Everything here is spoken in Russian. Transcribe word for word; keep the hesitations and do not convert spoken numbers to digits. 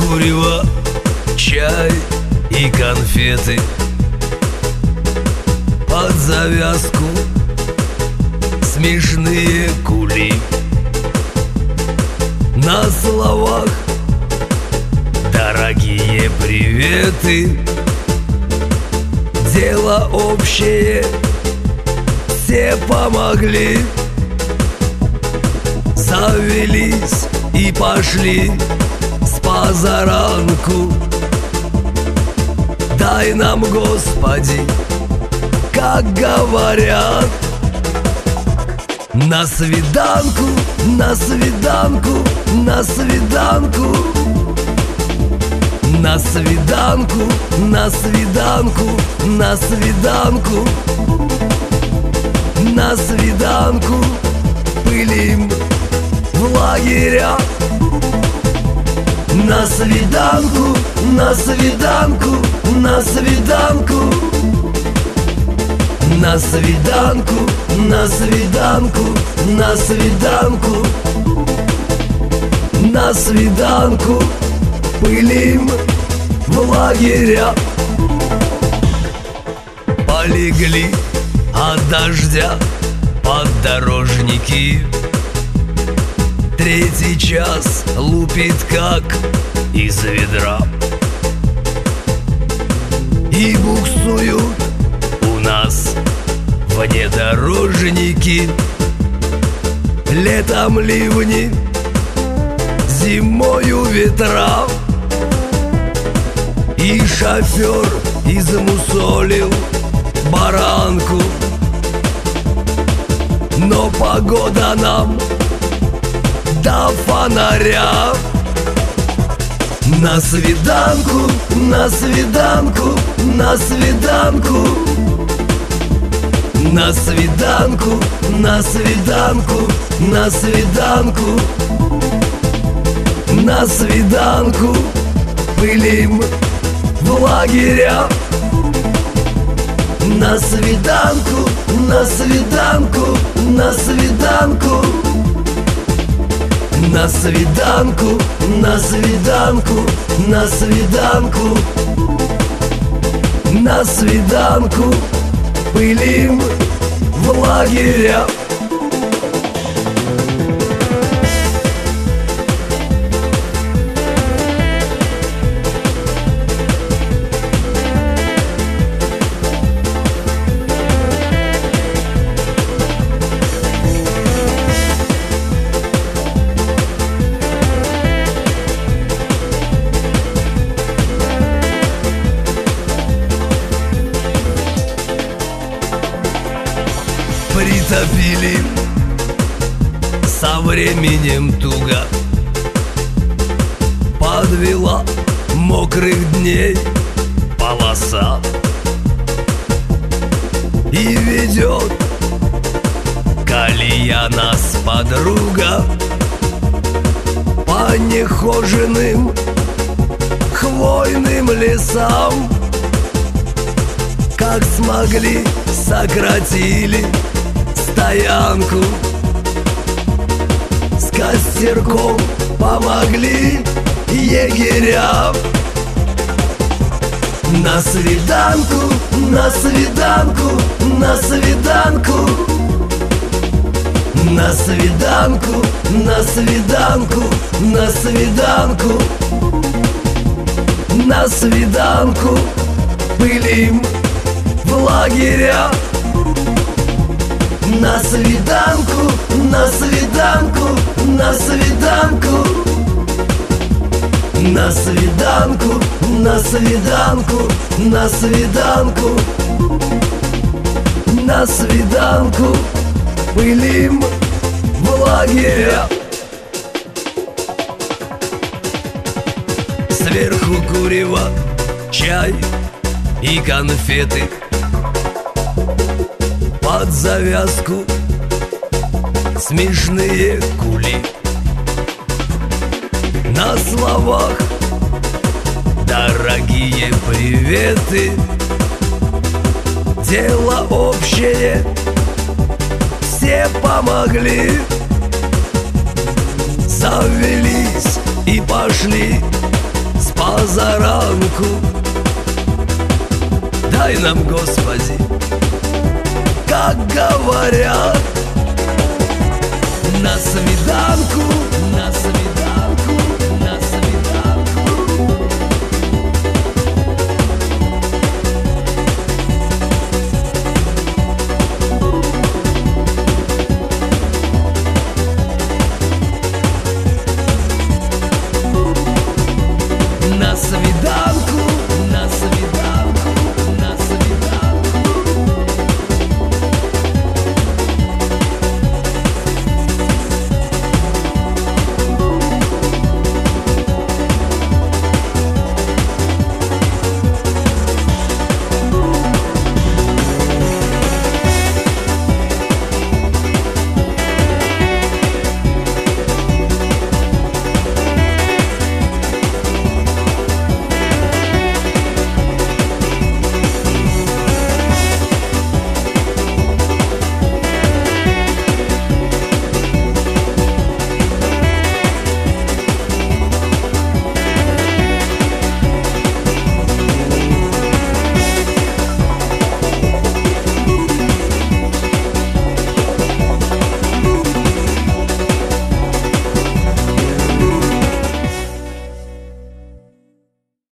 курево, чай и конфеты. Под завязку смешные кули. На словах дорогие приветы. Дело общее, все помогли. Завелись и пошли с позаранку. Дай нам, Господи, как говорят, на свиданку, на свиданку, на свиданку, на свиданку, на свиданку, на свиданку, на свиданку. Пылим в лагерях. На свиданку, на свиданку, на свиданку, на свиданку, на свиданку, на свиданку, на свиданку. Пылим в лагерях. Полегли от дождя поддорожники. Третий час лупит как из ведра. И буксуют у нас внедорожники. Летом ливни, зимою ветра. И шофер измусолил баранку. Но погода нам до фонаря. На свиданку, на свиданку, на свиданку, на свиданку, на свиданку, на свиданку, на свиданку. Пылим в лагерях. На свиданку, на свиданку, на свиданку, на свиданку, на свиданку, на свиданку, на свиданку. Пылим в лагерях. Притопили со временем туго. Подвела мокрых дней полоса. И ведет колея нас подруга по нехоженным хвойным лесам. Как смогли, сократили стоянку. С костерком помогли егерям. На свиданку, на свиданку, на свиданку, на свиданку, на свиданку, на свиданку, на свиданку. Пылим в лагерях. На свиданку, на свиданку, на свиданку, на свиданку, на свиданку, на свиданку, на свиданку. Пылим в лагерях. Сверху курево, чай и конфеты. Под завязку смешные кули. На словах дорогие приветы. Дело общее, все помогли. Завелись и пошли с позаранку. Дай нам, Господи, как говорят, на свиданку, на свиданку.